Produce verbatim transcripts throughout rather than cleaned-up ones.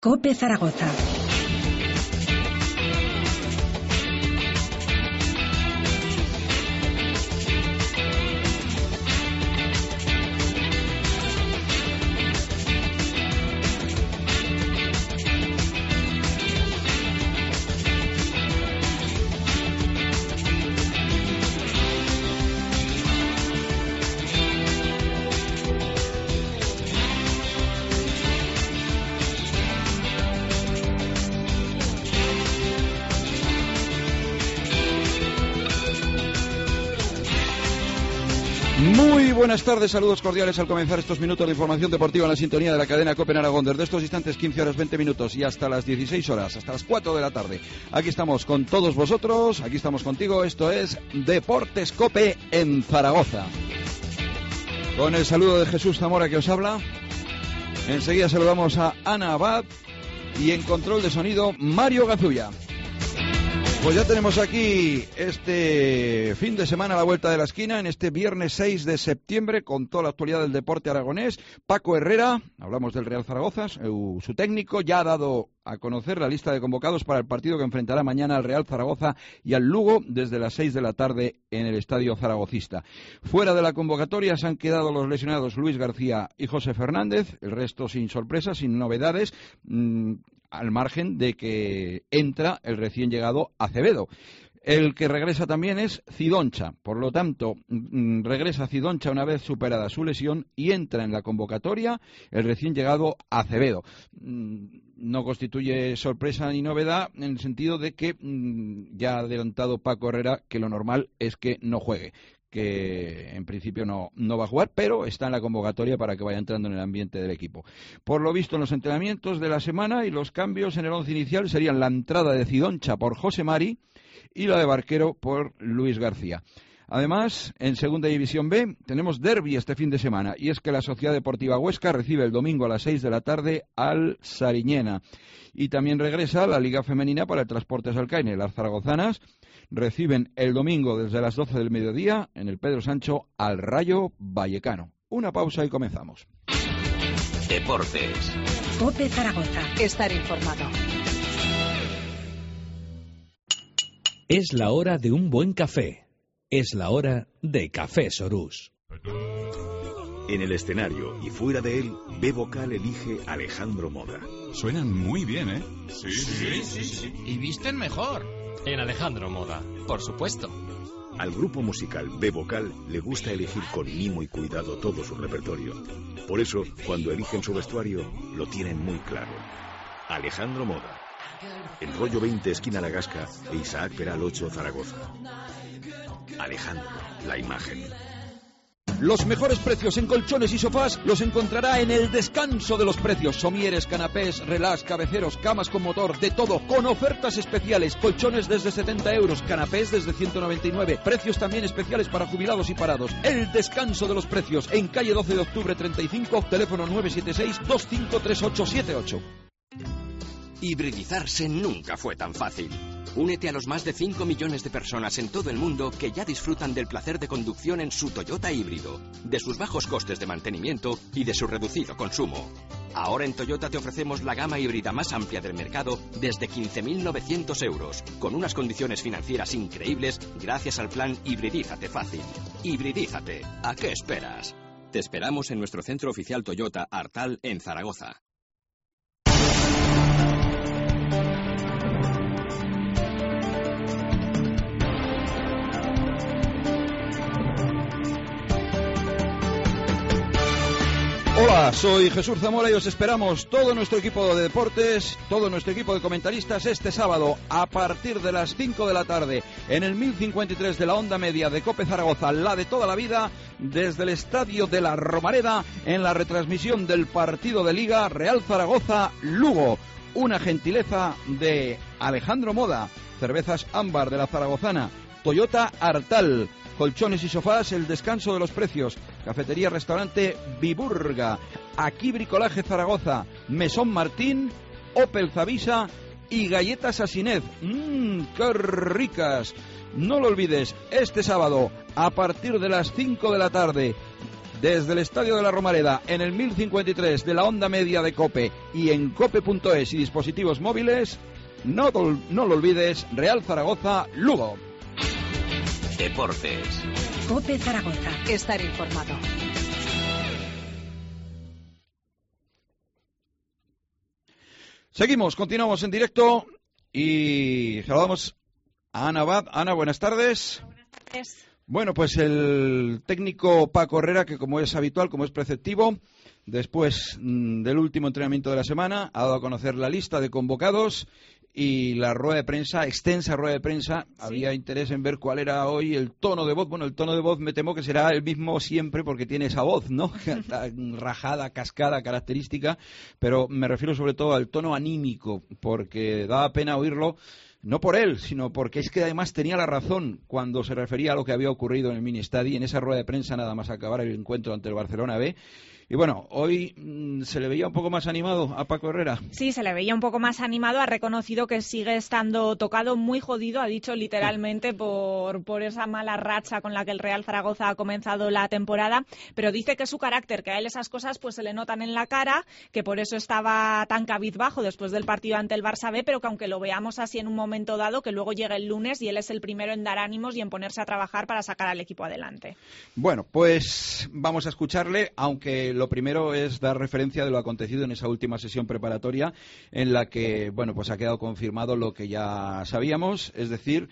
COPE Zaragoza. Muy buenas tardes, saludos cordiales al comenzar estos minutos de información deportiva en la sintonía de la cadena COPE en Aragón. Desde estos instantes, quince horas veinte minutos y hasta las dieciséis horas, hasta las cuatro de la tarde. Aquí estamos con todos vosotros, aquí estamos contigo, esto es Deportes COPE en Zaragoza. Con el saludo de Jesús Zamora que os habla. Enseguida saludamos a Ana Abad y en control de sonido Mario Gazulla. Pues ya tenemos aquí este fin de semana a la vuelta de la esquina, en este viernes seis de septiembre, con toda la actualidad del deporte aragonés. Paco Herrera, hablamos del Real Zaragoza, su técnico, ya ha dado a conocer la lista de convocados para el partido que enfrentará mañana al Real Zaragoza y al Lugo desde las seis de la tarde en el Estadio Zaragocista. Fuera de la convocatoria se han quedado los lesionados Luis García y José Fernández, el resto sin sorpresas, sin novedades, mmm, al margen de que entra el recién llegado Acevedo. El que regresa también es Cidoncha, por lo tanto, mmm, regresa Cidoncha una vez superada su lesión y entra en la convocatoria el recién llegado Acevedo. Mmm, no constituye sorpresa ni novedad en el sentido de que mmm, ya ha adelantado Paco Herrera que lo normal es que no juegue, que en principio no, no va a jugar, pero está en la convocatoria para que vaya entrando en el ambiente del equipo. Por lo visto en los entrenamientos de la semana y los cambios en el once inicial serían la entrada de Cidoncha por José Mari y la de Barquero por Luis García. Además, en Segunda División B tenemos derbi este fin de semana, y es que la Sociedad Deportiva Huesca recibe el domingo a las seis de la tarde al Sariñena. Y también regresa la Liga Femenina para el Transportes Alcaine. Las zaragozanas reciben el domingo desde las doce del mediodía en el Pedro Sancho al Rayo Vallecano. Una pausa y comenzamos. Deportes. COPE Zaragoza. Estar informado. Es la hora de un buen café. Es la hora de Café Sorús. En el escenario y fuera de él, B Vocal elige Alejandro Moda. Suenan muy bien, ¿eh? Sí, sí, sí, sí. Y visten mejor. En Alejandro Moda, por supuesto. Al grupo musical B Vocal le gusta elegir con mimo y cuidado todo su repertorio. Por eso, cuando eligen su vestuario, lo tienen muy claro. Alejandro Moda. En Rollo veinte, esquina La Gasca, e Isaac Peral ocho, Zaragoza. Alejandro, la imagen. Los mejores precios en colchones y sofás los encontrará en El Descanso de los Precios. Somieres, canapés, relax, cabeceros, camas con motor, de todo, con ofertas especiales. Colchones desde setenta euros, canapés desde ciento noventa y nueve. Precios también especiales para jubilados y parados. El Descanso de los Precios, en calle doce de octubre treinta y cinco, teléfono nueve siete seis, dos cinco tres ocho siete ocho. Hibridizarse nunca fue tan fácil. Únete a los más de cinco millones de personas en todo el mundo que ya disfrutan del placer de conducción en su Toyota híbrido, de sus bajos costes de mantenimiento y de su reducido consumo. Ahora en Toyota te ofrecemos la gama híbrida más amplia del mercado desde quince mil novecientos euros, con unas condiciones financieras increíbles gracias al plan Hibridízate Fácil. Hibridízate. ¿A qué esperas? Te esperamos en nuestro centro oficial Toyota Artal en Zaragoza. Hola, soy Jesús Zamora y os esperamos todo nuestro equipo de deportes, todo nuestro equipo de comentaristas este sábado a partir de las cinco de la tarde en el mil cincuenta y tres de la onda media de COPE Zaragoza, la de toda la vida, desde el Estadio de la Romareda en la retransmisión del partido de Liga Real Zaragoza-Lugo. Una gentileza de Alejandro Moda, cervezas Ámbar de la Zaragozana, Toyota Artal, colchones y sofás, El Descanso de los Precios, cafetería restaurante Viburga, Aquí Bricolaje Zaragoza, Mesón Martín, Opel Zavisa y galletas Asinet. ¡Mmm, qué ricas! No lo olvides, este sábado, a partir de las cinco de la tarde, desde el Estadio de la Romareda, en el mil cincuenta y tres de la onda media de COPE y en cope punto es y dispositivos móviles, no, no lo olvides, Real Zaragoza, Lugo. Deportes. COPE Zaragoza. Estar informado. Seguimos, continuamos en directo y saludamos a Ana Abad. Ana, buenas tardes. Buenas tardes. Bueno, pues el técnico Paco Herrera, que como es habitual, como es preceptivo, después mmm, del último entrenamiento de la semana, ha dado a conocer la lista de convocados y la rueda de prensa, extensa rueda de prensa. Sí. Había interés en ver cuál era hoy el tono de voz. Bueno, el tono de voz me temo que será el mismo siempre porque tiene esa voz, ¿no? Rajada, cascada, característica, pero me refiero sobre todo al tono anímico, porque daba pena oírlo. No por él, sino porque es que además tenía la razón cuando se refería a lo que había ocurrido en el mini-estadi, en esa rueda de prensa nada más acabar el encuentro ante el Barcelona B. Y bueno, hoy mmm, se le veía un poco más animado a Paco Herrera. Sí, se le veía un poco más animado, ha reconocido que sigue estando tocado, muy jodido, ha dicho literalmente por, por esa mala racha con la que el Real Zaragoza ha comenzado la temporada, pero dice que es su carácter, que a él esas cosas pues se le notan en la cara, que por eso estaba tan cabizbajo después del partido ante el Barça B, pero que aunque lo veamos así en un momento dado, que luego llega el lunes y él es el primero en dar ánimos y en ponerse a trabajar para sacar al equipo adelante. Bueno, pues vamos a escucharle, aunque lo primero es dar referencia de lo acontecido en esa última sesión preparatoria en la que, bueno, pues ha quedado confirmado lo que ya sabíamos, es decir,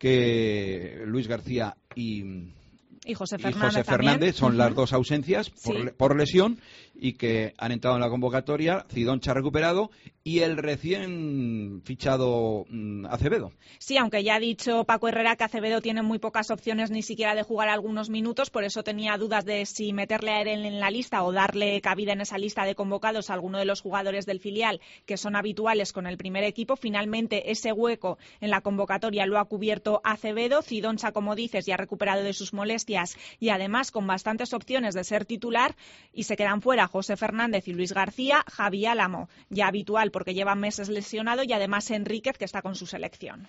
que Luis García y... Y José y Fernández, José Fernández son uh-huh. las dos ausencias por, sí. por lesión y que han entrado en la convocatoria. Zidoncha ha recuperado y el recién fichado mmm, Acevedo. Sí, aunque ya ha dicho Paco Herrera que Acevedo tiene muy pocas opciones ni siquiera de jugar algunos minutos, por eso tenía dudas de si meterle a él en la lista o darle cabida en esa lista de convocados a alguno de los jugadores del filial que son habituales con el primer equipo. Finalmente ese hueco en la convocatoria lo ha cubierto Acevedo. Zidoncha, como dices, ya ha recuperado de sus molestias y además con bastantes opciones de ser titular, y se quedan fuera José Fernández y Luis García. Javi Álamo, ya habitual porque lleva meses lesionado, y además Enríquez, que está con su selección.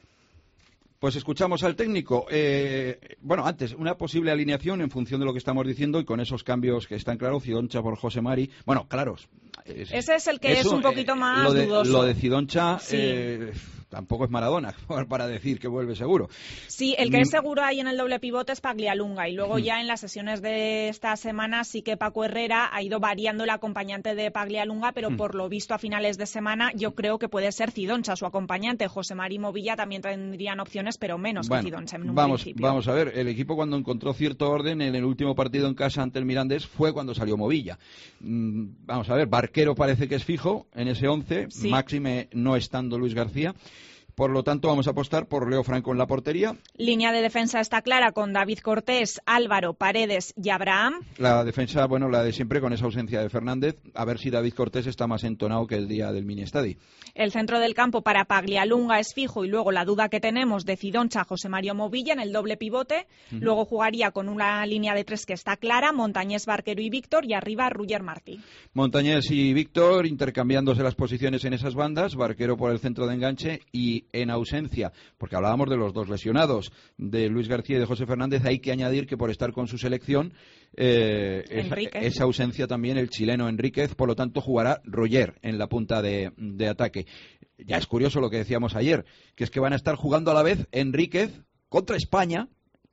Pues escuchamos al técnico. Eh, bueno, antes, una posible alineación en función de lo que estamos diciendo y con esos cambios que están claros. Zidoncha por José Mari. Bueno, claros. Es, Ese es el que eso, es un poquito más eh, lo de, dudoso. Lo de Zidoncha... Sí. Eh, tampoco es Maradona para decir que vuelve seguro. Sí, el que es seguro ahí en el doble pivote es Paglialunga, y luego ya en las sesiones de esta semana sí que Paco Herrera ha ido variando el acompañante de Paglialunga, pero mm. por lo visto a finales de semana yo creo que puede ser Zidoncha su acompañante. José Mari Movilla también tendrían opciones, pero menos bueno, que Zidoncha en un vamos, principio. Vamos a ver, el equipo cuando encontró cierto orden en el último partido en casa ante el Mirandés fue cuando salió Movilla. Mm, vamos a ver, Barquero parece que es fijo en ese once, sí. Máxime no estando Luis García. Por lo tanto, vamos a apostar por Leo Franco en la portería. Línea de defensa está clara con David Cortés, Álvaro, Paredes y Abraham. La defensa, bueno, la de siempre con esa ausencia de Fernández. A ver si David Cortés está más entonado que el día del mini-estadi. El centro del campo para Paglialunga es fijo, y luego la duda que tenemos de Zidoncha, José Mario Movilla en el doble pivote. Uh-huh. Luego jugaría con una línea de tres que está clara, Montañés, Barquero y Víctor, y arriba Ruller Martí. Montañés y Víctor intercambiándose las posiciones en esas bandas, Barquero por el centro de enganche, y en ausencia, porque hablábamos de los dos lesionados, de Luis García y de José Fernández, hay que añadir que por estar con su selección, eh, esa, esa ausencia también el chileno Enríquez, por lo tanto jugará Roger en la punta de, de ataque. Ya es curioso lo que decíamos ayer, que es que van a estar jugando a la vez Enríquez contra España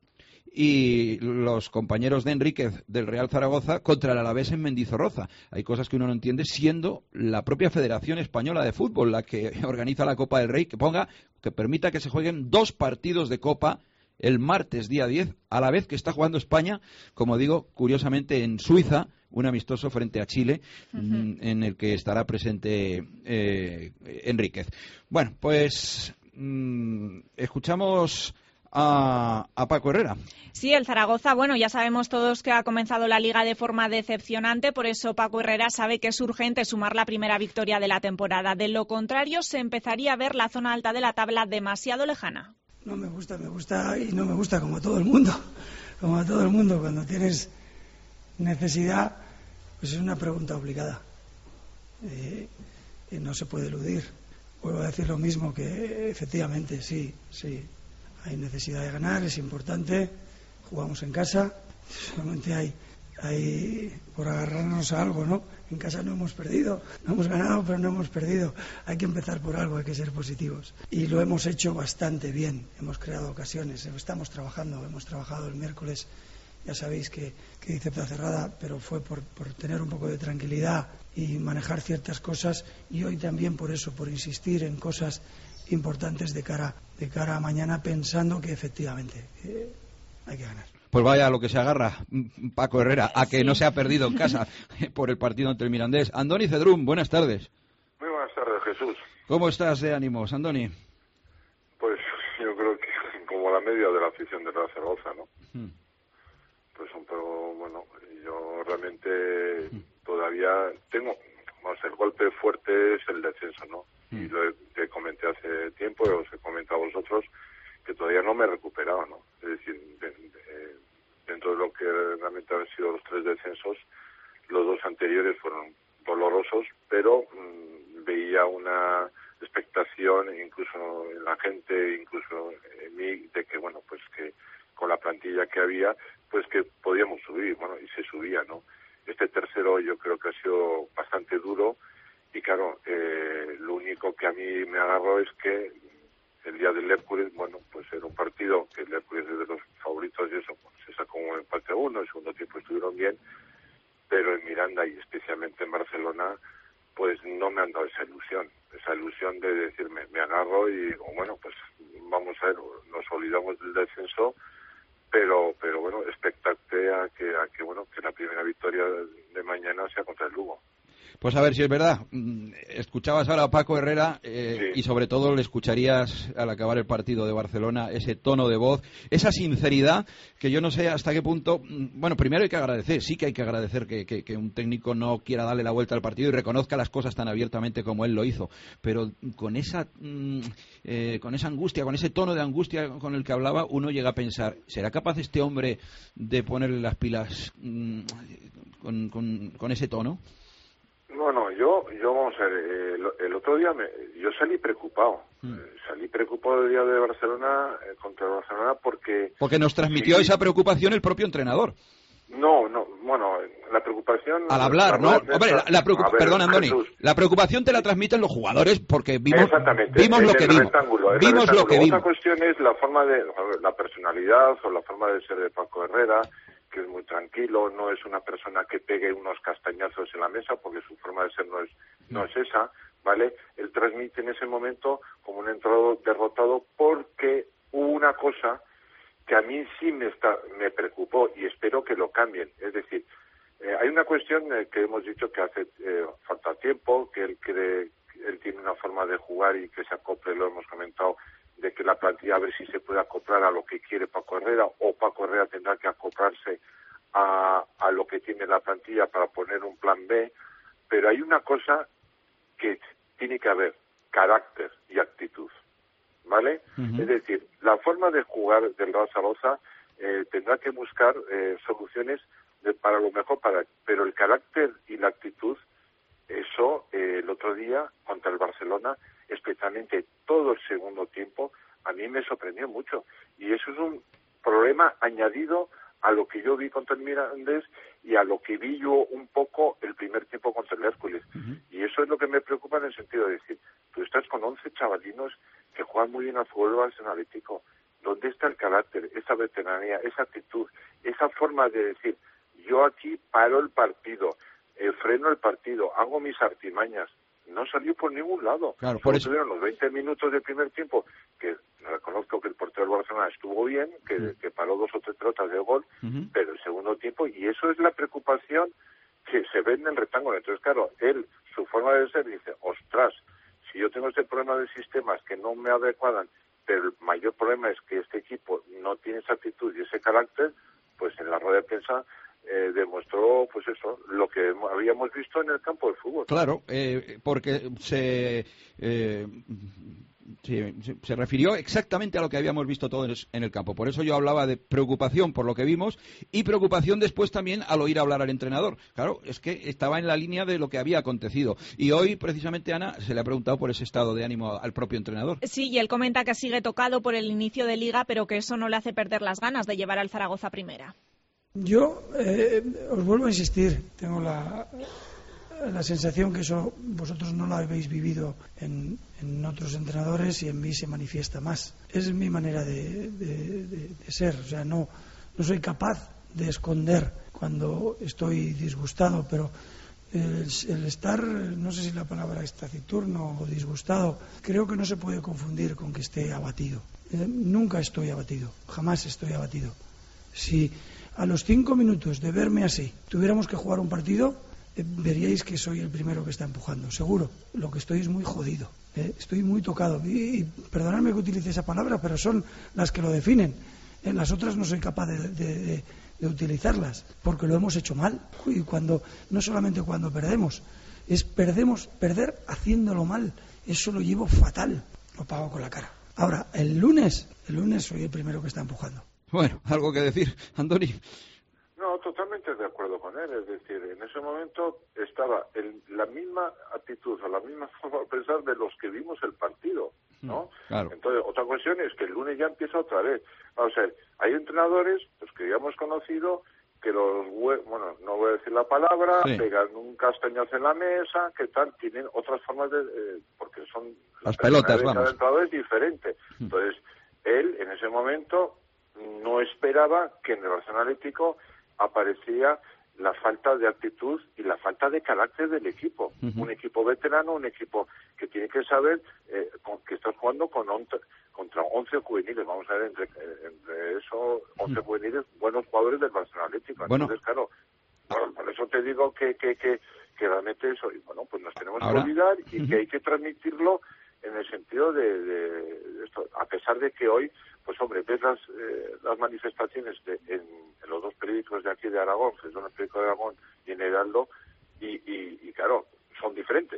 y los compañeros de Enríquez del Real Zaragoza contra el Alavés en Mendizorroza. Hay cosas que uno no entiende, siendo la propia Federación Española de Fútbol la que organiza la Copa del Rey, que ponga, que permita que se jueguen dos partidos de Copa el martes día diez, a la vez que está jugando España, como digo, curiosamente en Suiza, un amistoso frente a Chile, uh-huh. en el que estará presente eh, Enríquez. Bueno, pues mmm, escuchamos A, a Paco Herrera. Sí, el Zaragoza, bueno, ya sabemos todos que ha comenzado la Liga de forma decepcionante, por eso Paco Herrera sabe que es urgente sumar la primera victoria de la temporada. De lo contrario, se empezaría a ver la zona alta de la tabla demasiado lejana. No me gusta, me gusta y no me gusta como a todo el mundo. Como a todo el mundo, cuando tienes necesidad, pues es una pregunta obligada. Eh, y no se puede eludir. Vuelvo a decir lo mismo, que efectivamente, sí, sí. Hay necesidad de ganar, es importante, jugamos en casa, solamente hay, ahí por agarrarnos a algo, ¿no? En casa no hemos perdido, no hemos ganado, pero no hemos perdido. Hay que empezar por algo, hay que ser positivos. Y lo hemos hecho bastante bien, hemos creado ocasiones, estamos trabajando, hemos trabajado el miércoles, ya sabéis que, que hice plaza cerrada, pero fue por, por tener un poco de tranquilidad y manejar ciertas cosas, y hoy también por eso, por insistir en cosas importantes de cara, de cara a mañana, pensando que efectivamente eh, hay que ganar. Pues vaya a lo que se agarra Paco Herrera, a que sí. no se ha perdido en casa por el partido ante el Mirandés. Andoni Cedrún, buenas tardes. Muy buenas tardes, Jesús. ¿Cómo estás de ánimos, Andoni? Pues yo creo que como la media de la afición de Real Zaragoza, ¿no? Hmm. Pues un poco, bueno, yo realmente hmm. todavía tengo, vamos, el golpe fuerte es el descenso, ¿no? Hmm. Y lo he, te comenté hace tiempo, os he comentado a vosotros, que todavía no me he recuperado, ¿no? Es decir, de, de, dentro de lo que realmente han sido los tres descensos, los dos anteriores fueron dolorosos, pero mmm, veía una expectación, incluso en la gente, incluso en mí, de que, bueno, pues que con la plantilla que había, pues que podíamos subir, bueno, y se subía, ¿no? Este tercero yo creo que ha sido bastante duro, y claro, eh, lo único que a mí me agarró es que el día del Hércules, bueno, pues era un partido que el Hércules es de los favoritos y eso, pues se sacó un empate a uno, el segundo tiempo estuvieron bien, pero en Miranda y especialmente en Barcelona, pues no me han dado esa ilusión, esa ilusión de decirme, me agarro y digo, bueno, pues vamos a ver, nos olvidamos del descenso, pero pero bueno, expectante a que, a que, bueno, que la primera victoria de mañana sea contra el Lugo. Pues a ver si es verdad. Escuchabas ahora a Paco Herrera eh, sí. y sobre todo le escucharías al acabar el partido de Barcelona ese tono de voz, esa sinceridad que yo no sé hasta qué punto. Bueno, primero hay que agradecer, sí que hay que agradecer que, que, que un técnico no quiera darle la vuelta al partido y reconozca las cosas tan abiertamente como él lo hizo, pero con esa eh, con esa angustia, con ese tono de angustia con el que hablaba, uno llega a pensar, ¿será capaz este hombre de ponerle las pilas mmm, con, con, con ese tono? Bueno, yo, yo vamos a ver, eh, el, el otro día me, yo salí preocupado, mm. eh, salí preocupado el día de Barcelona, eh, contra Barcelona, porque... Porque nos transmitió sí, esa preocupación el propio entrenador. No, no, bueno, la preocupación... Al hablar, ¿no? Hombre, la, la preocup... ver, perdón, Andoni, Jesús. La preocupación te la transmiten los jugadores porque vimos, vimos lo que vimos. Vimos lo que vimos. Otra cuestión es la forma de, la personalidad o la forma de ser de Paco Herrera, que es muy tranquilo, no es una persona que pegue unos castañazos en la mesa, porque su forma de ser no es no es esa, ¿vale? Él transmite en ese momento como un entrenador derrotado, porque hubo una cosa que a mí sí me está me preocupó y espero que lo cambien. Es decir, eh, hay una cuestión eh, que hemos dicho que hace eh, falta tiempo, que él cree, él tiene una forma de jugar y que se acople, lo hemos comentado, de que la plantilla a ver si se puede acoplar a lo que quiere Paco Herrera, o Paco Herrera tendrá que acoplarse a, a lo que tiene la plantilla para poner un plan B, pero hay una cosa que tiene que haber, carácter y actitud, ¿vale? Uh-huh. Es decir, la forma de jugar del Real Zaragoza eh, tendrá que buscar eh, soluciones de, para lo mejor, para pero el carácter y la actitud, eso eh, el otro día contra el Barcelona, especialmente todo el segundo tiempo, a mí me sorprendió mucho. Y eso es un problema añadido a lo que yo vi contra el Mirandés y a lo que vi yo un poco el primer tiempo contra el Hércules. Uh-huh. Y eso es lo que me preocupa en el sentido de decir, tú estás con once chavalinos que juegan muy bien al fútbol analítico. ¿Dónde está el carácter, esa veteranía, esa actitud, esa forma de decir, yo aquí paro el partido, eh, freno el partido, hago mis artimañas? No salió por ningún lado. Claro, por eso tuvieron los veinte minutos del primer tiempo, que reconozco que el portero del Barcelona estuvo bien, que, uh-huh. que paró dos o tres pelotas de gol, uh-huh. pero el segundo tiempo, y eso es la preocupación que se ve en el rectángulo. Entonces, claro, él, su forma de ser, dice, ostras, si yo tengo este problema de sistemas que no me adecuadan, pero el mayor problema es que este equipo no tiene esa actitud y ese carácter, pues en la rueda de prensa Eh, demostró, pues eso, lo que habíamos visto en el campo de fútbol. Claro, eh, porque se, eh, se, se refirió exactamente a lo que habíamos visto todos en el campo. Por eso yo hablaba de preocupación por lo que vimos y preocupación después también al oír hablar al entrenador. Claro, es que estaba en la línea de lo que había acontecido. Y hoy, precisamente, Ana, se le ha preguntado por ese estado de ánimo al propio entrenador. Sí, y él comenta que sigue tocado por el inicio de Liga, pero que eso no le hace perder las ganas de llevar al Zaragoza a primera. Yo eh, os vuelvo a insistir, tengo la, la sensación que eso vosotros no lo habéis vivido en, en otros entrenadores y en mí se manifiesta más. Es mi manera de, de, de, de ser, o sea, no, no soy capaz de esconder cuando estoy disgustado, pero el, el estar, no sé si la palabra es taciturno o disgustado, creo que no se puede confundir con que esté abatido. Eh, nunca estoy abatido, jamás estoy abatido. Si a los cinco minutos de verme así tuviéramos que jugar un partido, eh, veríais que soy el primero que está empujando, seguro. Lo que estoy es muy jodido, eh, estoy muy tocado. Y, y perdonadme que utilice esa palabra, pero son las que lo definen. En las otras no soy capaz de, de, de, de utilizarlas, porque lo hemos hecho mal. Y cuando, no solamente cuando perdemos, es perdemos, perder haciéndolo mal. Eso lo llevo fatal, lo pago con la cara. Ahora, el lunes, el lunes soy el primero que está empujando. Bueno, ¿algo que decir, Andoni? No, totalmente de acuerdo con él. Es decir, en ese momento estaba en la misma actitud o la misma forma de pensar de los que vimos el partido, ¿no? Claro. Entonces, otra cuestión es que el lunes ya empieza otra vez. Vamos a ver, hay entrenadores, pues que ya hemos conocido, que los, bueno, no voy a decir la palabra, sí. pegan un castañazo en la mesa, que tal, tienen otras formas de, eh, porque son... Las pelotas, vamos. Cada entrenador es diferente. Entonces, él, en ese momento, no esperaba que en el Barcelona Atlético aparecía la falta de actitud y la falta de carácter del equipo. Uh-huh. Un equipo veterano, un equipo que tiene que saber eh, con, que estás jugando con once, contra once juveniles. Vamos a ver, entre, entre esos once uh-huh. juveniles, buenos jugadores del Barcelona Atlético. Bueno. Entonces, claro, por, por eso te digo que, que, que, que realmente eso, y bueno, pues nos tenemos Ahora. que olvidar y Uh-huh. que hay que transmitirlo en el sentido de, de, de esto, a pesar de que hoy, pues hombre, ves las, eh, las manifestaciones de, en, en los dos periódicos de aquí de Aragón, que son el periódico de Aragón y en Heraldo, y, y, y claro, son diferentes.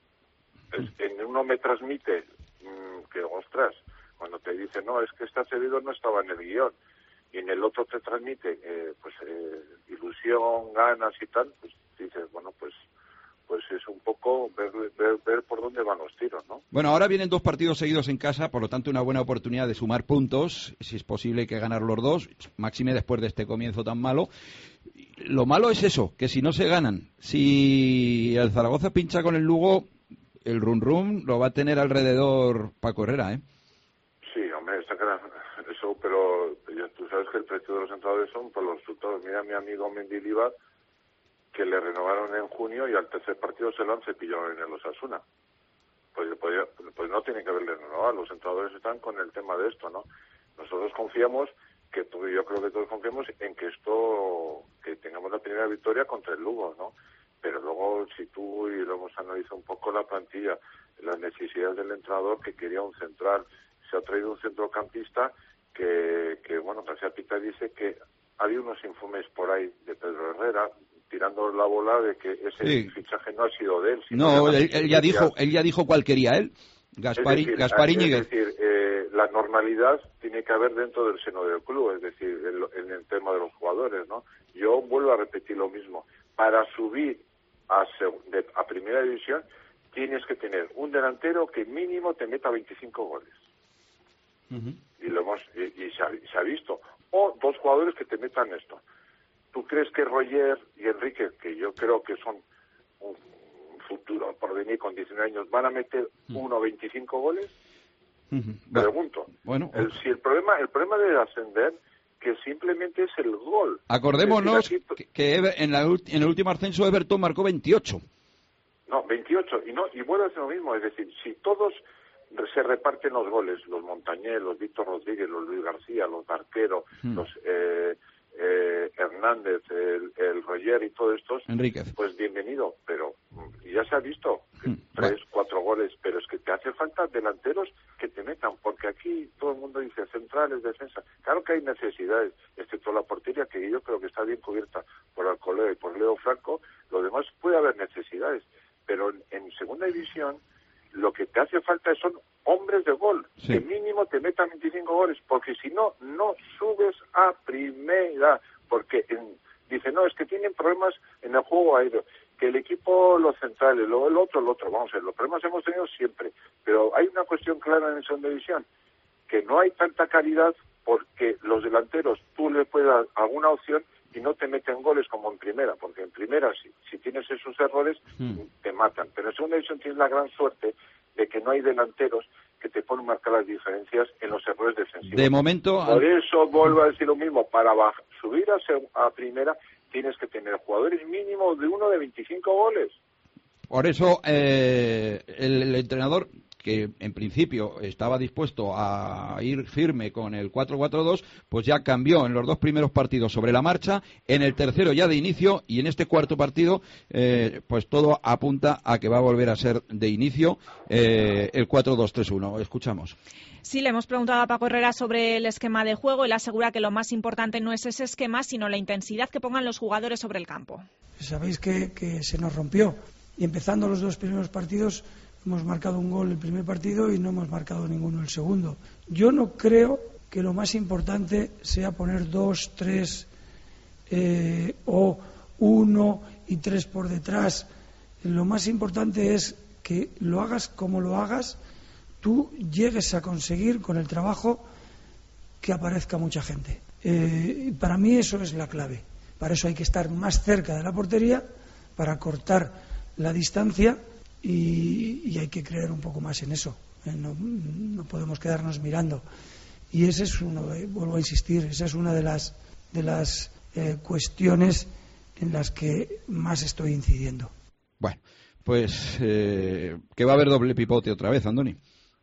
Es, en uno me transmite mmm, que, ostras, cuando te dicen, no, es que este Acevedo no estaba en el guión, y en el otro te transmite, eh, pues, eh, ilusión, ganas y tal, pues dices, bueno, pues pues es un poco ver, ver, ver por dónde van los tiros, ¿no? Bueno, ahora vienen dos partidos seguidos en casa, por lo tanto una buena oportunidad de sumar puntos, si es posible hay que ganar los dos, máxime después de este comienzo tan malo. Lo malo es eso, que si no se ganan, si el Zaragoza pincha con el Lugo, el rum rum lo va a tener alrededor Paco Herrera, ¿eh? Sí, hombre, está claro, eso, pero tú sabes que el precio de los entrenadores son por los resultados. Mira a mi amigo Mendilibar, que le renovaron en junio y al tercer partido se lo han cepillado en el Osasuna. Pues, pues, pues no tiene que haberle renovado, los entrenadores están con el tema de esto, ¿no? Nosotros confiamos, que tú, yo creo que todos confiamos en que esto, que tengamos la primera victoria contra el Lugo, ¿no? Pero luego, si tú, y lo hemos analizado un poco la plantilla, las necesidades del entrenador, que quería un central, se ha traído un centrocampista que, que bueno, García Pita dice que había unos informes por ahí de Pedro Herrera, tirando la bola de que ese sí. fichaje no ha sido de él. Sino no, de él, él ya dijo, él ya dijo cuál quería él. Gaspar, es decir, Gaspar Íñiguez. Es decir, eh, la normalidad tiene que haber dentro del seno del club, es decir, en, en el tema de los jugadores, ¿no? Yo vuelvo a repetir lo mismo. Para subir a, de, a primera división tienes que tener un delantero que mínimo te meta veinticinco goles. Uh-huh. Y lo hemos y, y se, ha, se ha visto. O dos jugadores que te metan esto. ¿Tú crees que Roger y Enrique, que yo creo que son un futuro por venir con diecinueve años, van a meter uno veinticinco goles? Uh-huh. Pregunto. Bueno, el, si el problema el problema de ascender, que simplemente es el gol. Acordémonos decir, aquí... que, que en, la, en el último ascenso Everton marcó veintiocho. No, veintiocho. Y, no, y vuelve a ser lo mismo. Es decir, si todos se reparten los goles, los Montañés, los Víctor Rodríguez, los Luis García, los Barquero, uh-huh. los... Eh, Eh, Hernández, el, el Roger y todos estos, Enríquez. Pues bienvenido, pero ya se ha visto que mm, tres, vale. cuatro goles, pero es que te hace falta delanteros que te metan, porque aquí todo el mundo dice centrales, defensa, claro que hay necesidades, excepto la portería, que yo creo que está bien cubierta por Alcolea y por Leo Franco, lo demás puede haber necesidades, pero en, en segunda división lo que te hace falta son hombres de gol, sí. que mínimo te metan veinticinco goles, porque si no, no subes a primera, porque en, dice, no, es que tienen problemas en el juego aéreo, que el equipo, los centrales, luego el otro, el otro, vamos a ver, los problemas hemos tenido siempre, pero hay una cuestión clara en segunda división, que no hay tanta calidad porque los delanteros, tú le puedes dar alguna opción y no te meten goles como en primera, porque en primera si, si tienes esos errores mm. te matan, pero en segunda división tienes la gran suerte de que no hay delanteros que te pueden marcar las diferencias en los errores defensivos. De momento... Por eso vuelvo a decir lo mismo, para bajar, subir a, a primera tienes que tener jugadores mínimos de uno de veinticinco goles. Por eso eh, el, el entrenador, que en principio estaba dispuesto a ir firme con el cuatro cuatro dos, pues ya cambió en los dos primeros partidos sobre la marcha, en el tercero ya de inicio, y en este cuarto partido eh, pues todo apunta a que va a volver a ser de inicio eh, el cuatro dos tres uno. Escuchamos. Sí, le hemos preguntado a Paco Herrera sobre el esquema de juego. Él asegura que lo más importante no es ese esquema, sino la intensidad que pongan los jugadores sobre el campo. Sabéis que, que se nos rompió, y empezando los dos primeros partidos hemos marcado un gol el primer partido y no hemos marcado ninguno el segundo. Yo no creo que lo más importante sea poner dos, tres eh, o uno y tres por detrás. Lo más importante es que lo hagas como lo hagas, tú llegues a conseguir con el trabajo que aparezca mucha gente. Eh, para mí eso es la clave. Para eso hay que estar más cerca de la portería, para cortar la distancia. Y, y hay que creer un poco más en eso, ¿eh? no, no podemos quedarnos mirando, y ese es uno, eh, vuelvo a insistir, esa es una de las de las eh, cuestiones en las que más estoy incidiendo. Bueno, pues eh, que va a haber doble pivote otra vez, Andoni.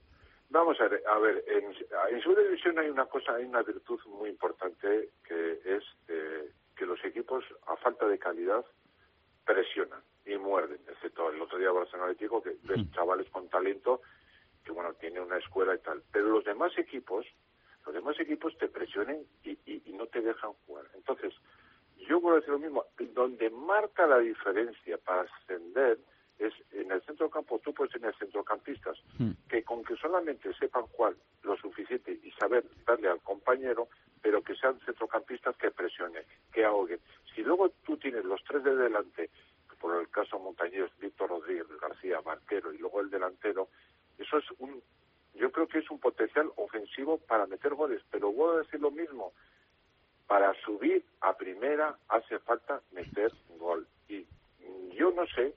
Vamos a ver, a ver en, en segunda división hay una cosa, hay una virtud muy importante, que es eh, que los equipos a falta de calidad presionan y muerden, excepto el otro día Barcelona Atlético, que ves mm. chavales con talento que bueno, tiene una escuela y tal, pero los demás equipos los demás equipos te presionen y, y, y no te dejan jugar. Entonces yo puedo decir lo mismo, donde marca la diferencia para ascender es en el centro campo. Tú puedes tener centrocampistas mm. que con que solamente sepan jugar lo suficiente y saber darle al compañero, pero que sean centrocampistas que presionen, que ahoguen. Si luego tú tienes los tres de delante, por el caso Montañés, Víctor Rodríguez, García, Barquero y luego el delantero, eso es un, yo creo que es un potencial ofensivo para meter goles, pero voy a decir lo mismo, para subir a primera hace falta meter gol, y yo no sé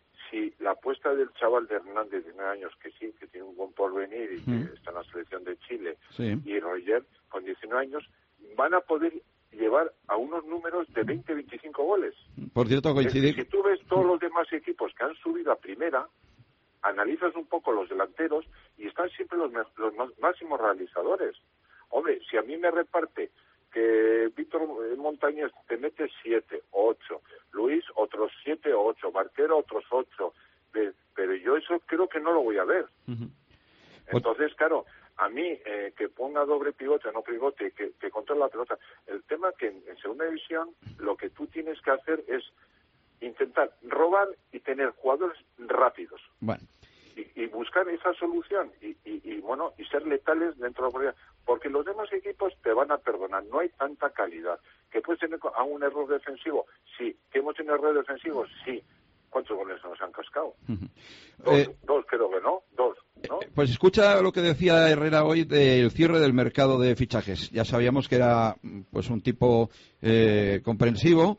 si la apuesta del chaval de Hernández de diecinueve años, que sí, que tiene un buen porvenir y mm. que está en la selección de Chile, sí. y Roger con diecinueve años, van a poder llevar a unos números de veinte, veinticinco goles. Por cierto, coincidir... Si tú ves todos los demás equipos que han subido a primera, analizas un poco los delanteros y están siempre los, los máximos realizadores. Hombre, si a mí me reparte que Víctor Montañés te mete siete, ocho, Luis otros siete o ocho, Barquero otros ocho, pero yo eso creo que no lo voy a ver. Uh-huh. Entonces, claro, a mí eh, que ponga doble pivote, no pivote, que, que controle la pelota. El tema que en, en segunda división lo que tú tienes que hacer es intentar robar y tener jugadores rápidos. Bueno. Y, y buscar esa solución y, y, y bueno y ser letales dentro de la portería, porque los demás equipos te van a perdonar. No hay tanta calidad. ¿Que puedes tener a un error defensivo? Sí. ¿Que hemos tenido errores defensivos? Sí. ¿Cuántos goles nos han cascado? Uh-huh. Dos, eh, dos creo que no, dos, ¿no? Pues escucha lo que decía Herrera hoy del cierre del mercado de fichajes. Ya sabíamos que era pues un tipo eh, comprensivo,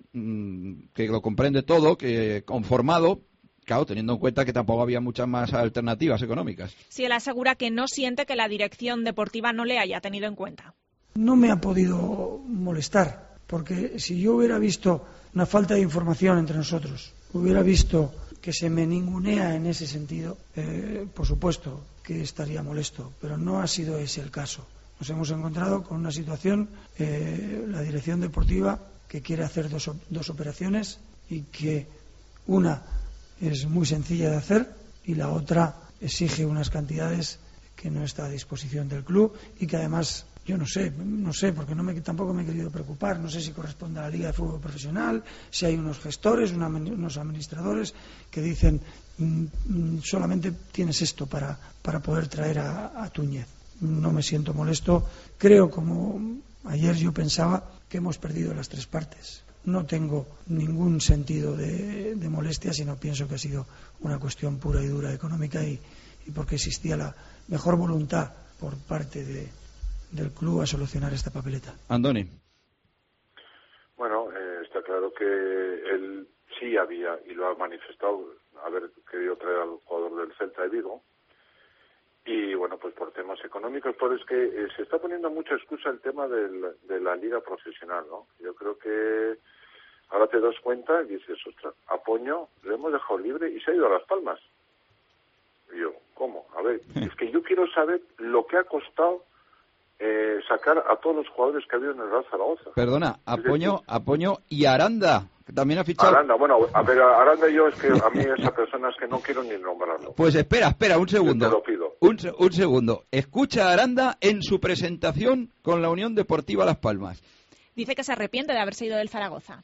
que lo comprende todo, que conformado, claro, teniendo en cuenta que tampoco había muchas más alternativas económicas. Sí, él asegura que no siente que la dirección deportiva no le haya tenido en cuenta. No me ha podido molestar, porque si yo hubiera visto una falta de información entre nosotros, hubiera visto que se me ningunea en ese sentido, eh, por supuesto que estaría molesto, pero no ha sido ese el caso. Nos hemos encontrado con una situación, eh, la dirección deportiva, que quiere hacer dos, dos operaciones y que una es muy sencilla de hacer y la otra exige unas cantidades que no está a disposición del club y que además yo no sé, no sé, porque no me, tampoco me he querido preocupar, no sé si corresponde a la Liga de Fútbol Profesional, si hay unos gestores, una, unos administradores que dicen mmm, solamente tienes esto para, para poder traer a, a Túñez. No me siento molesto, creo, como ayer yo pensaba, que hemos perdido las tres partes. No tengo ningún sentido de, de molestia, sino pienso que ha sido una cuestión pura y dura económica y, y porque existía la mejor voluntad por parte de del club a solucionar esta papeleta. Andoni. Bueno, claro que él sí había, y lo ha manifestado, haber querido traer al jugador del Celta de Vigo. Y bueno, pues por temas económicos, pero es que eh, se está poniendo mucha excusa el tema del, de la liga profesional, ¿no? Yo creo que ahora te das cuenta y dices, ostras, a Poño le hemos dejado libre y se ha ido a Las Palmas. Y yo, ¿cómo? A ver, es que yo quiero saber lo que ha costado eh, sacar a todos los jugadores que ha habido en el Real Zaragoza. Perdona, a Poño, a Poño y Aranda, que también ha fichado. Aranda, bueno, a ver, Aranda yo es que a mí esa persona es que no quiero ni nombrarlo. Pues espera, espera, un segundo. Yo te lo pido. Un, un segundo. Escucha a Aranda en su presentación con la Unión Deportiva Las Palmas. Dice que se arrepiente de haberse ido del Zaragoza.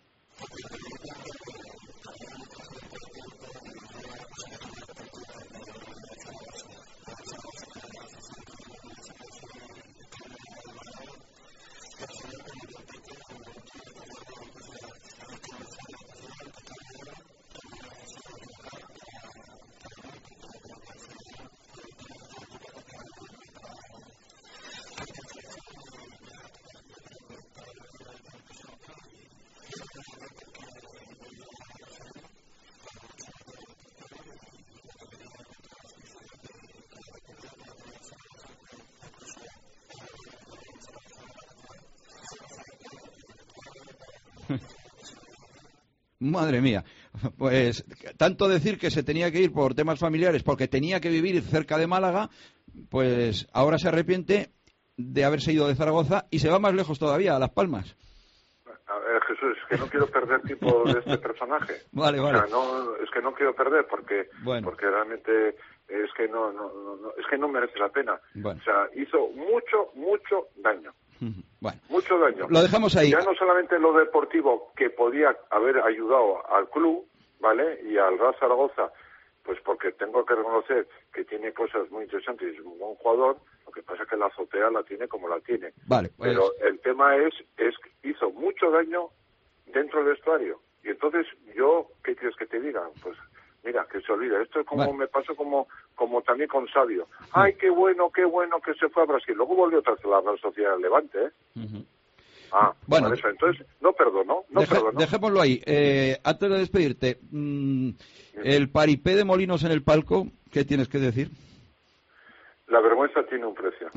Madre mía, pues tanto decir que se tenía que ir por temas familiares porque tenía que vivir cerca de Málaga, pues ahora se arrepiente de haberse ido de Zaragoza y se va más lejos todavía, a Las Palmas. A ver, Jesús, es que no quiero perder tiempo de este personaje. Vale, vale. O sea, no, es que no quiero perder porque, bueno. porque realmente es que no, no, no, no, es que no merece la pena. Bueno. O sea, hizo mucho, mucho daño. Bueno, mucho daño. Lo dejamos ahí. Ya no solamente lo deportivo, que podía haber ayudado al club, ¿vale? Y al Real Zaragoza, pues porque tengo que reconocer que tiene cosas muy interesantes y es un buen jugador. Lo que pasa es que la azotea la tiene como la tiene. Vale, pues... Pero el tema es, es que hizo mucho daño dentro del vestuario. Y entonces yo, ¿qué quieres que te diga? Pues mira, que se olvida. Esto es como vale. me pasó como como también con Sabio. Sí. Ay, qué bueno, qué bueno que se fue a Brasil. Luego volvió otra vez a la Real Sociedad del Levante, ¿eh? Uh-huh. Ah, bueno. Eso. Entonces, no perdonó, no Deje, perdonó. Dejémoslo ahí. Eh, antes de despedirte, mmm, el paripé de Molinos en el palco, ¿qué tienes que decir? La vergüenza tiene un precio.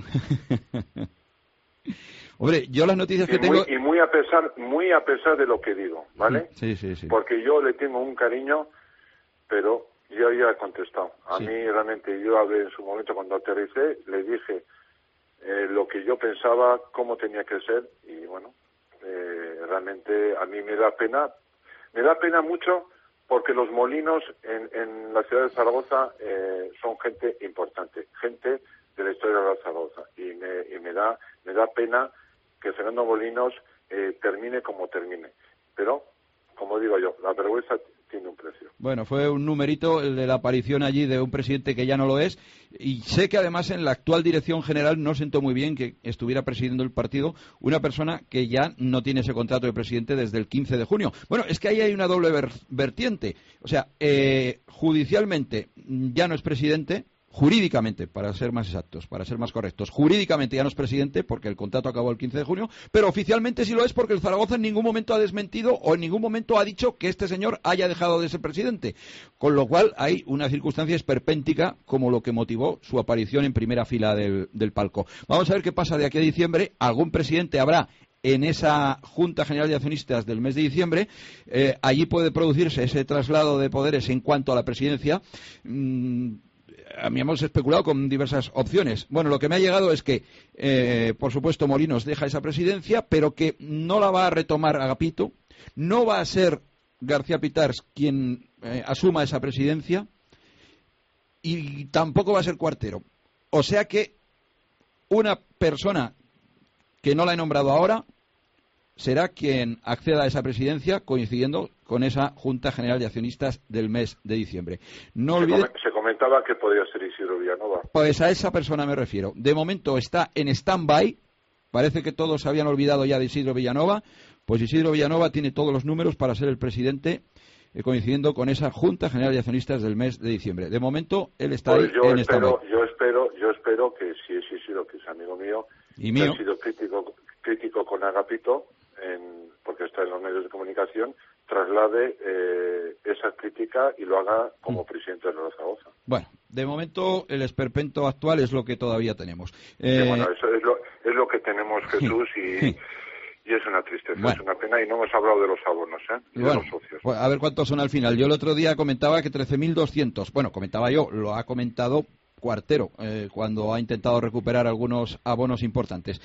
Hombre, yo las noticias y que muy, tengo... Y muy a pesar muy a pesar de lo que digo, ¿vale? Sí, sí, sí. Porque yo le tengo un cariño, pero yo ya he contestado. A sí. mí realmente, yo hablé en su momento cuando aterricé, le dije eh, lo que yo pensaba, cómo tenía que ser, y bueno, eh, realmente a mí me da pena, me da pena mucho porque los molinos en, en la ciudad de Zaragoza eh, son gente importante, gente de la historia de la Zaragoza, y me, y me da me da pena que Fernando Molinos eh, termine como termine. Pero, como digo yo, la vergüenza tiene un precio. Bueno, fue un numerito el de la aparición allí de un presidente que ya no lo es, y sé que además en la actual dirección general no sentó muy bien que estuviera presidiendo el partido una persona que ya no tiene ese contrato de presidente desde el quince de junio. Bueno, es que ahí hay una doble ver- vertiente. O sea, eh, judicialmente ya no es presidente, jurídicamente, para ser más exactos, para ser más correctos, jurídicamente ya no es presidente porque el contrato acabó el quince de junio, pero oficialmente sí lo es porque el Zaragoza en ningún momento ha desmentido o en ningún momento ha dicho que este señor haya dejado de ser presidente, con lo cual hay una circunstancia esperpéntica como lo que motivó su aparición en primera fila del, del palco. Vamos a ver qué pasa de aquí a diciembre. Algún presidente habrá en esa Junta General de Accionistas del mes de diciembre. Eh, allí puede producirse ese traslado de poderes en cuanto a la presidencia. Mm, A mí hemos especulado con diversas opciones. Bueno, lo que me ha llegado es que, eh, por supuesto, Molinos deja esa presidencia, pero que no la va a retomar Agapito, no va a ser García Pitars quien eh, asuma esa presidencia y tampoco va a ser Cuartero. O sea que una persona que no la he nombrado ahora será quien acceda a esa presidencia, coincidiendo con esa Junta General de Accionistas del mes de diciembre. No se, olvide... com- se comentaba que podría ser Isidro Villanova. Pues a esa persona me refiero. De momento está en stand-by. Parece que todos se habían olvidado ya de Isidro Villanova. Pues Isidro Villanova tiene todos los números para ser el presidente, eh, coincidiendo con esa Junta General de Accionistas del mes de diciembre. De momento él está pues ahí yo en espero, stand-by. yo espero, yo espero que si es Isidro, que es amigo mío, y mío, que ha sido crítico, crítico con Agapito, en, porque está en los medios de comunicación, traslade eh, esa crítica y lo haga como presidente de la Zaragoza. Bueno, de momento el esperpento actual es lo que todavía tenemos. Eh... Sí, bueno, eso es lo, es lo que tenemos, Jesús, y, sí. y es una tristeza, bueno. es una pena, y no hemos hablado de los abonos, ¿eh? Y bueno, de los socios. Pues a ver cuántos son al final. Yo el otro día comentaba que trece mil doscientos. Bueno, comentaba yo, lo ha comentado Cuartero, eh, cuando ha intentado recuperar algunos abonos importantes.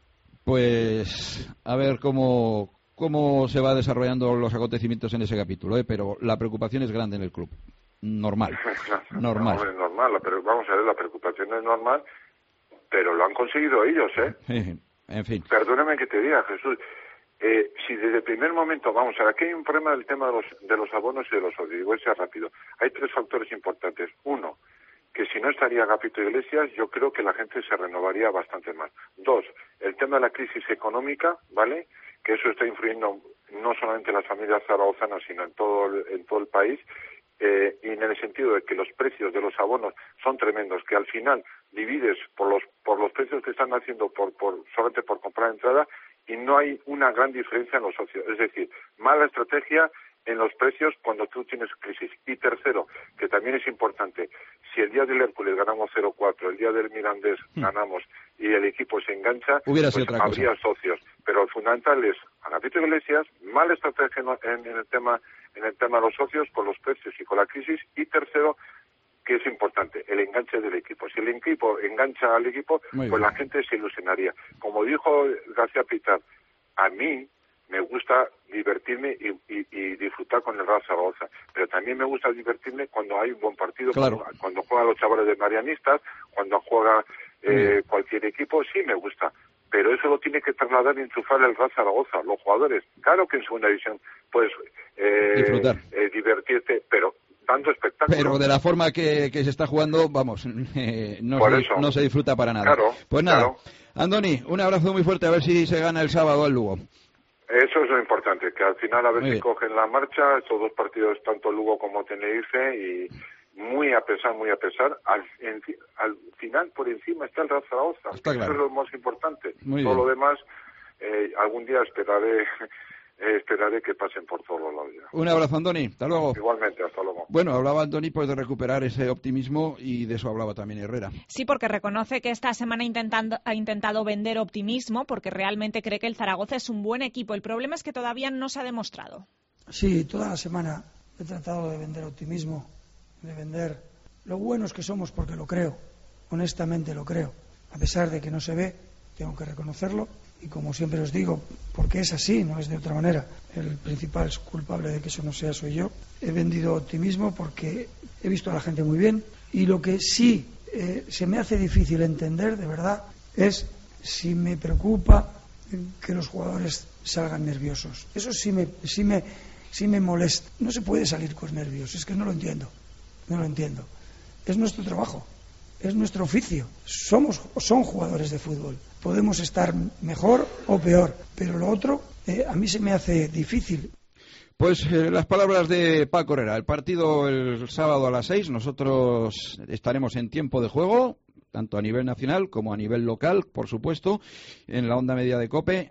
Pues a ver cómo, cómo se va desarrollando los acontecimientos en ese capítulo, ¿eh? Pero la preocupación es grande en el club. Normal. normal. No, es normal, pero vamos a ver, la preocupación es normal, pero lo han conseguido ellos, ¿eh? En fin. Perdóname que te diga, Jesús, eh, si desde el primer momento, vamos a ver, aquí hay un problema del tema de los, de los abonos y de los socios, voy a ser rápido. Hay tres factores importantes. Uno, que si no estaría Agapito Iglesias, yo creo que la gente se renovaría bastante más. Dos, el tema de la crisis económica, ¿vale?, que eso está influyendo no solamente en las familias zaragozanas, sino en todo el, en todo el país, eh, y en el sentido de que los precios de los abonos son tremendos, que al final divides por los por los precios que están haciendo por, por solamente por comprar entrada, y no hay una gran diferencia en los socios. Es decir, mala estrategia en los precios cuando tú tienes crisis. Y tercero, que también es importante, si el día del Hércules ganamos cero cuatro, el día del Mirandés hmm. ganamos y el equipo se engancha, Hubiera pues sido otra habría cosa. socios. Pero lo fundamental es Agapito Iglesias, mala estrategia en, en el tema en el tema de los socios con los precios y con la crisis. Y tercero, que es importante, el enganche del equipo. Si el equipo engancha al equipo, Muy pues bien. La gente se ilusionaría. Como dijo García Pitar, a mí me gusta divertirme y, y, y disfrutar con el Real Zaragoza, pero también me gusta divertirme cuando hay un buen partido, claro. cuando, cuando juegan los chavales de Marianistas, cuando juega eh, cualquier equipo, sí me gusta, pero eso lo tiene que trasladar y enchufar el Real Zaragoza, los jugadores. Claro que en segunda división puedes eh, disfrutar, eh, divertirte, pero dando espectáculo. Pero de la forma que, que se está jugando, vamos, eh, no, se, no se disfruta para nada. Claro, pues nada, claro. Andoni, un abrazo muy fuerte, a ver si se gana el sábado al Lugo. Eso es lo importante, que al final a ver muy si bien. cogen la marcha, estos dos partidos, tanto Lugo como Tenerife, y muy a pesar, muy a pesar, al, en, al final por encima está el Real Zaragoza, está claro. Eso es lo más importante. Muy todo bien. lo demás, eh, algún día esperaré eh, esperaré que pasen por todos los lados ya. Un abrazo, Andoni, hasta luego. Igualmente, hasta luego. Bueno, hablaba Andoni pues de recuperar ese optimismo, y de eso hablaba también Herrera. Sí, porque reconoce que esta semana intentando, ha intentado vender optimismo, porque realmente cree que el Zaragoza es un buen equipo. El problema es que todavía no se ha demostrado. Sí, toda la semana he tratado de vender optimismo, de vender lo buenos que somos, porque lo creo, honestamente lo creo. A pesar de que no se ve, tengo que reconocerlo. Y como siempre os digo, porque es así, no es de otra manera, el principal culpable de que eso no sea soy yo. He vendido optimismo porque he visto a la gente muy bien, y lo que sí eh, se me hace difícil entender, de verdad, es si me preocupa que los jugadores salgan nerviosos. Eso sí me, sí me, sí me molesta. No se puede salir con nervios, es que no lo entiendo, no lo entiendo. Es nuestro trabajo, es nuestro oficio. Somos, son jugadores de fútbol. Podemos estar mejor o peor, pero lo otro eh, a mí se me hace difícil. Pues eh, las palabras de Paco Herrera. El partido el sábado a las seis. Nosotros estaremos en tiempo de juego, tanto a nivel nacional como a nivel local, por supuesto, en la onda media de COPE,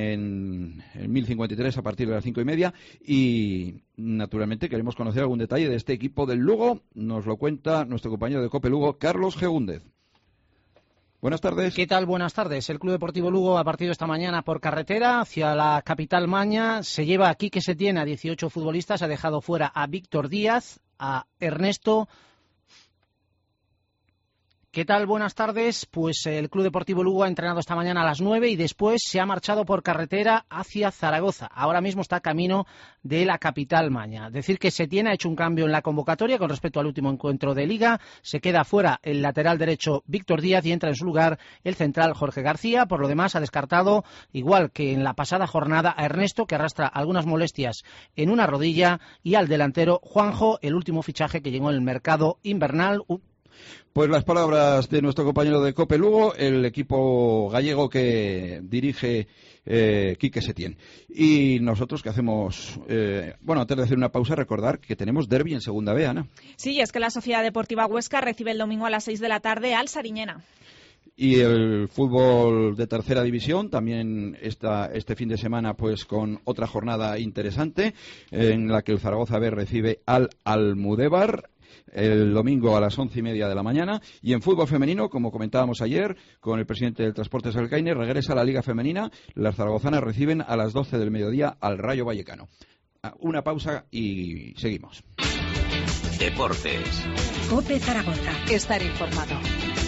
en el mil cincuenta y tres a partir de las cinco y media. Y naturalmente queremos conocer algún detalle de este equipo del Lugo. Nos lo cuenta nuestro compañero de COPE Lugo, Carlos Gegúndez. Buenas tardes. ¿Qué tal? Buenas tardes. El Club Deportivo Lugo ha partido esta mañana por carretera hacia la capital maña. Se lleva a Quique Setién a dieciocho futbolistas. Ha dejado fuera a Víctor Díaz, a Ernesto. ¿Qué tal? Buenas tardes. Pues el Club Deportivo Lugo ha entrenado esta mañana a las nueve y después se ha marchado por carretera hacia Zaragoza. Ahora mismo está camino de la capital maña. Decir que Setién ha hecho un cambio en la convocatoria con respecto al último encuentro de Liga. Se queda fuera el lateral derecho Víctor Díaz y entra en su lugar el central Jorge García. Por lo demás ha descartado, igual que en la pasada jornada, a Ernesto, que arrastra algunas molestias en una rodilla, y al delantero Juanjo, el último fichaje que llegó en el mercado invernal. Pues las palabras de nuestro compañero de COPE Lugo, el equipo gallego que dirige eh, Quique Setién. Y nosotros que hacemos, eh, bueno, antes de hacer una pausa, recordar que tenemos derbi en segunda B, Ana. Sí, es que la Sociedad Deportiva Huesca recibe el domingo a las seis de la tarde al Sariñena. Y el fútbol de tercera división también está este fin de semana pues con otra jornada interesante en la que el Zaragoza B recibe al Almudévar el domingo a las once y media de la mañana. Y en fútbol femenino, como comentábamos ayer con el presidente del Transportes Alcaine, regresa a la Liga Femenina. Las zaragozanas reciben a las doce del mediodía al Rayo Vallecano. Una pausa y seguimos. Deportes. COPE Zaragoza. Estar informado.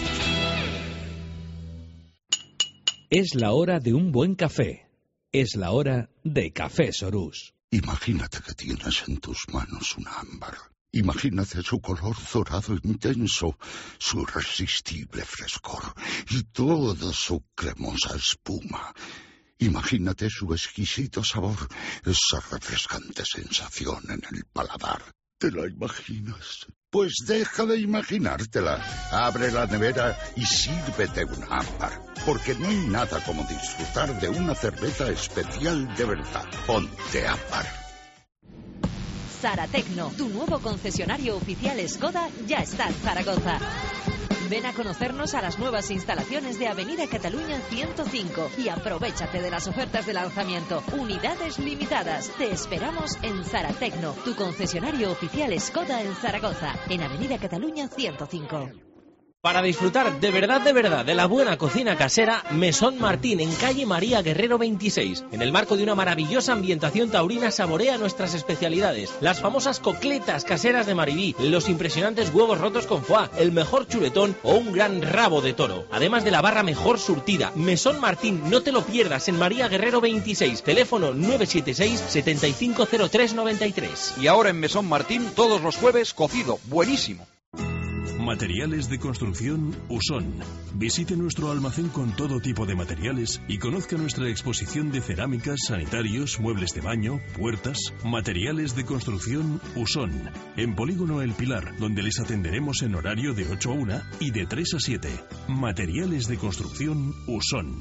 Es la hora de un buen café. Es la hora de Café Sorús. Imagínate que tienes en tus manos un ámbar. Imagínate su color dorado intenso, su irresistible frescor y toda su cremosa espuma. Imagínate su exquisito sabor, esa refrescante sensación en el paladar. ¿Te la imaginas? Pues deja de imaginártela. Abre la nevera y sírvete un ámbar. Porque no hay nada como disfrutar de una cerveza especial de verdad. Ponte ámbar. Saratecno, tu nuevo concesionario oficial Skoda, ya está en Zaragoza. Ven a conocernos a las nuevas instalaciones de Avenida Cataluña ciento cinco y aprovéchate de las ofertas de lanzamiento. Unidades limitadas. Te esperamos en Saratecno, tu concesionario oficial Skoda en Zaragoza, en Avenida Cataluña ciento cinco. Para disfrutar de verdad, de verdad, de la buena cocina casera, Mesón Martín, en calle María Guerrero veintiséis. En el marco de una maravillosa ambientación taurina, saborea nuestras especialidades. Las famosas cocletas caseras de Maribí, los impresionantes huevos rotos con foie, el mejor chuletón o un gran rabo de toro. Además de la barra mejor surtida. Mesón Martín, no te lo pierdas, en María Guerrero veintiséis. Teléfono nueve siete seis, siete cinco cero tres nueve tres. Y ahora en Mesón Martín, todos los jueves, cocido. Buenísimo. Materiales de construcción Usón. Visite nuestro almacén con todo tipo de materiales y conozca nuestra exposición de cerámicas, sanitarios, muebles de baño, puertas. Materiales de construcción Usón. En Polígono El Pilar, donde les atenderemos en horario de ocho a una y de tres a siete. Materiales de construcción Usón.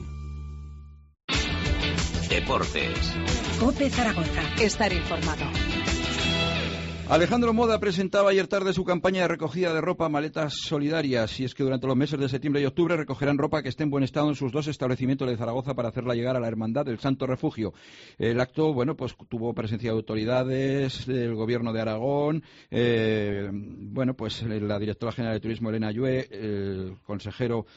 Deportes. COPE Zaragoza. Estar informado. Alejandro Moda presentaba ayer tarde su campaña de recogida de ropa Maletas Solidarias, y es que durante los meses de septiembre y octubre recogerán ropa que esté en buen estado en sus dos establecimientos de Zaragoza para hacerla llegar a la Hermandad del Santo Refugio. El acto, bueno, pues tuvo presencia de autoridades del Gobierno de Aragón, eh, bueno, pues la directora general de Turismo Elena Llue, el consejero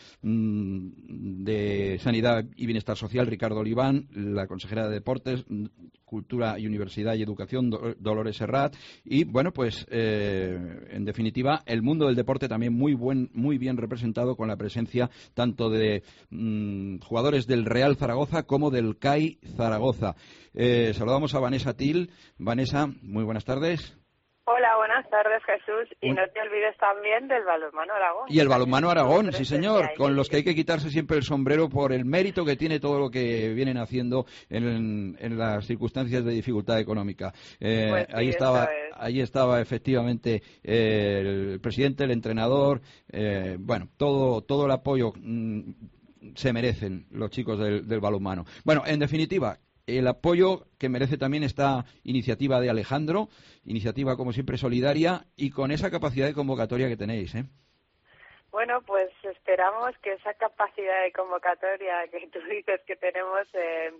mmm, de Sanidad y Bienestar Social Ricardo Oliván, la consejera de Deportes, Cultura y Universidad y Educación Dolores Serrat, y bueno, pues eh, en definitiva el mundo del deporte también muy buen, muy bien representado con la presencia tanto de mmm, jugadores del Real Zaragoza como del C A I Zaragoza. Eh, saludamos a Vanessa Til. Vanessa, muy buenas tardes. Hola, buenas tardes, Jesús. Y no te olvides también del balonmano Aragón. Y el balonmano Aragón, sí señor, con los que hay que quitarse siempre el sombrero por el mérito que tiene todo lo que vienen haciendo en, en las circunstancias de dificultad económica. Eh, pues sí, ahí estaba, es. ahí estaba efectivamente eh, el presidente, el entrenador, eh, bueno, todo, todo el apoyo mmm, se merecen los chicos del, del balonmano. Bueno, en definitiva, el apoyo que merece también esta iniciativa de Alejandro, iniciativa como siempre solidaria y con esa capacidad de convocatoria que tenéis, ¿eh? Bueno, pues esperamos que esa capacidad de convocatoria que tú dices que tenemos eh,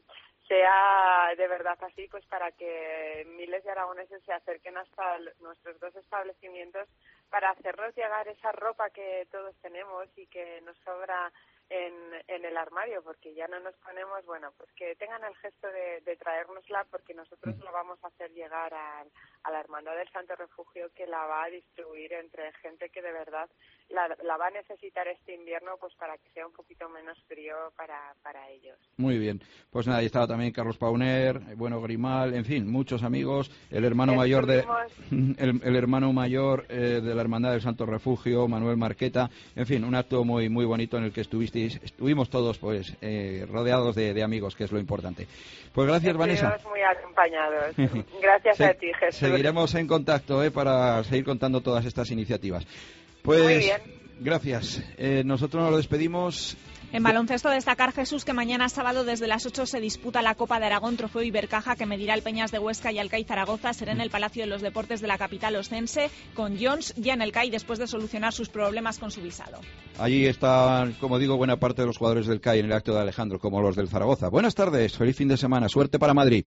sea de verdad así, pues para que miles de aragoneses se acerquen hasta nuestros dos establecimientos para hacernos llegar esa ropa que todos tenemos y que nos sobra en, en el armario, porque ya no nos ponemos, bueno, pues que tengan el gesto de, de traérnosla, porque nosotros la vamos a hacer llegar a, a la Hermandad del Santo Refugio, que la va a distribuir entre gente que de verdad la, la va a necesitar este invierno, pues para que sea un poquito menos frío para, para ellos. Muy bien, pues nada, ahí estaba también Carlos Pauner, bueno, Grimal, en fin, muchos amigos, el hermano mayor de el, el hermano mayor eh, de la Hermandad del Santo Refugio, Manuel Marqueta, en fin, un acto muy muy bonito en el que estuviste. Estuvimos todos pues eh, rodeados de, de amigos, que es lo importante. Pues gracias, Estuvimos Vanessa. muy acompañados. Gracias Se, a ti, Jesús. Seguiremos en contacto eh, para seguir contando todas estas iniciativas. Pues muy bien. Gracias. Eh, nosotros nos despedimos En baloncesto destacar, Jesús, que mañana sábado desde las ocho se disputa la Copa de Aragón Trofeo Ibercaja, que medirá el Peñas de Huesca y al C A I Zaragoza. Será en el Palacio de los Deportes de la capital oscense, con Jones ya en el C A I después de solucionar sus problemas con su visado. Allí están, como digo, buena parte de los jugadores del C A I en el acto de Alejandro, como los del Zaragoza. Buenas tardes, feliz fin de semana, suerte para Madrid.